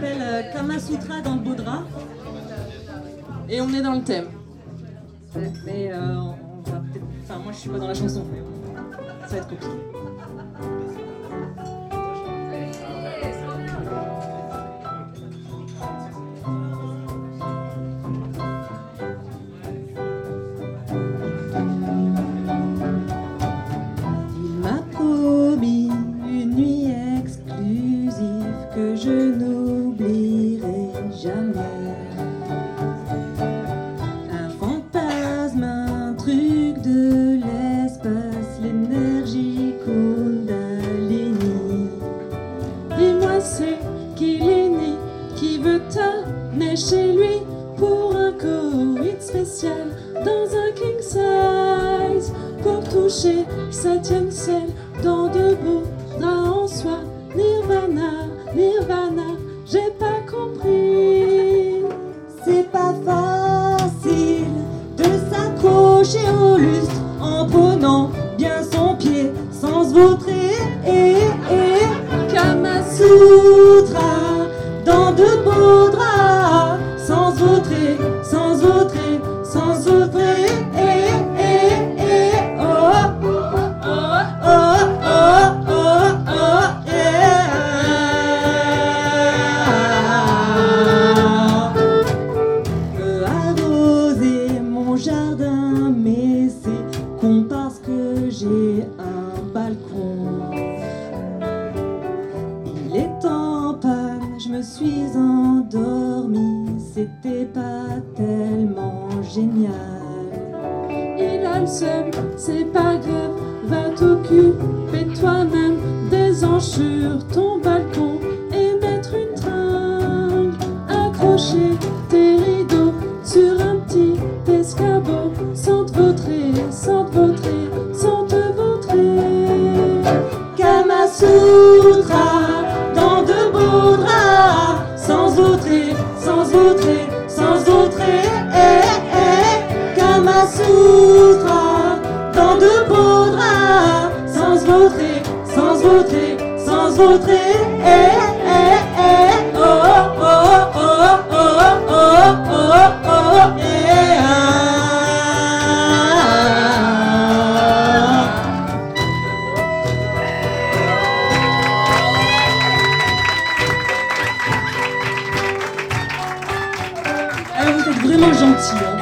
s'appelle Kama Sutra dans le beau drap. Et on est dans le thème. Mais on va peut-être. Enfin, moi je suis pas dans la chanson, mais ça va être compliqué. Il m'a promis une nuit exclusive que je n'oublierai jamais. Un fantasme, un truc de l'espace, l'énergie Kundalini. Dis-moi c'est qui Léni qui veut t'amener chez lui pour un coït spécial dans un king size pour toucher septième ciel dans de beaux draps en soie. Nirvana, Nirvana, j'ai pas compris. C'est pas facile de s'accrocher au lustre en prenant bien son pied sans se vautrer. Kama Sutra dans de beaux draps sans se vautrer, sans se vautrer, sans se vautrer. Oh, oh, oh, oh, oh, oh, oh, yeah. Arroser mon jardin, mais c'est con parce que j'ai un balcon. Il est en panne, je me suis endormie, c'était pas tellement génial. Il a le seum, c'est pas grave, va t'occuper toi-même des anges sur ton balcon et mettre une tringle, accrocher tes rideaux sur un petit escabeau, sans te vautrer, sans te vautrer, sans te vautrer. Kama Sutra dans de beaux draps, sans se vautrer, sans se vautrer, sans se vautrer. Kama Sutra dans de beaux draps, sans se vautrer, sans se vautrer, sans se vautrer. Oh, oh, oh, oh, oh, oh, oh, oh, yeah. Ah, vous êtes vraiment gentils, hein.